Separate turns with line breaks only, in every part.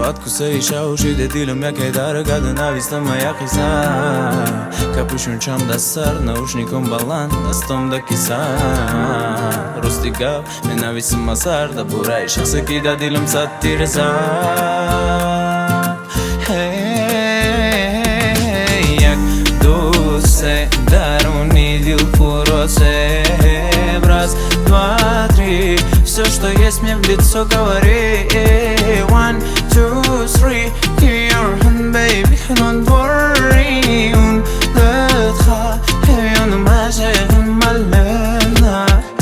Откусаиша ушиде дилам яке дарга ненавистна моя киса Капюшончам да сар, наушником баланд, дастом да киса Рости гап, ненавистам асар, да бураи шахсе ки да дилам сад тирса Як дусе даруни дил фуросе Раз, два, три, все, что есть мне в лицо говори 1, 2, 3, give your hand, baby, don't worry ولدها هيون ما شغل ملنا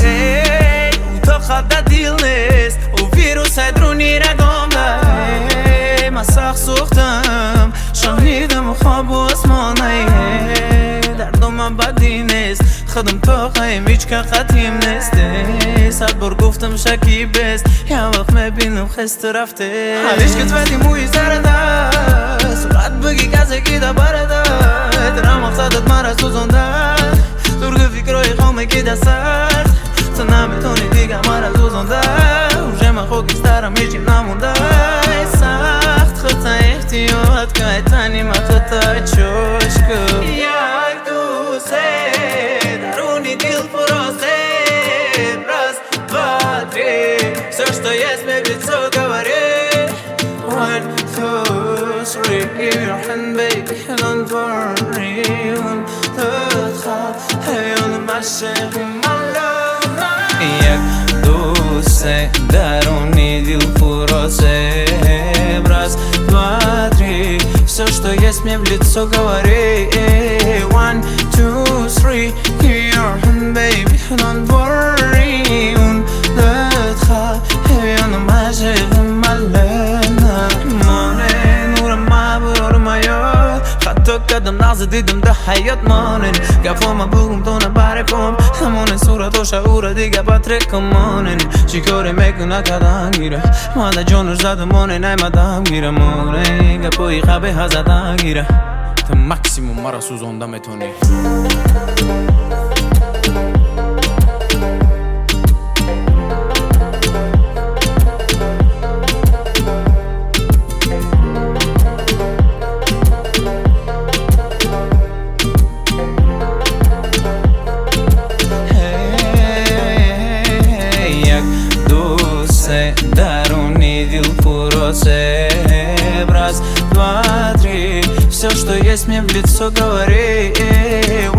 وتخدى ديلنس وفيروس هيدروني رقمنا مساخ سوختم شهيدم وخاب واسماني دردم من بدی نیست خودم تو خواهیم هیچ که خطیم نیسته صد بار گفتم شکی بست یه وقت میبینم خست رفته حالیش که تویدی موی سرده سرعت بگی کسی که دا برده درم اقصادت مرا سوزنده درگ فکرهای خومه که دا سرد تو نمیتونی دیگه مرا سوزنده روشه من خوکیسترم هیچیم نمونده سخت خطا احتیاط که تنی من خطا چشکو یک دوسته даруни дил фуросе Раз, два, три Все, что есть мне в лицо говори 1, 2, 3 Give your hand, baby, don't worry ولدها هيون ما شغل ملنا Як дусе даруни дил фуросе Раз, два, три Все, что есть мне в лицо говори 1, 2, 3 Give your hand, baby, don't worry ولدها هيون ما شغل ملنا مانه نورم ما برار ما یاد حتی قدم لحظه دیدم ده حیات مانن گفام بگم تو نبرکم همون صورت و شعور دیگه بطرکم مانن چی کاره میکنه کدن گیره ماده جانور زده مانه نیمدم گیره مانه گپوی خوابه هزدن گیره تا مکسیموم مرا سوزنده میتونی даруни дил фуросе Раз, два, три Все, что есть мне в лицо говори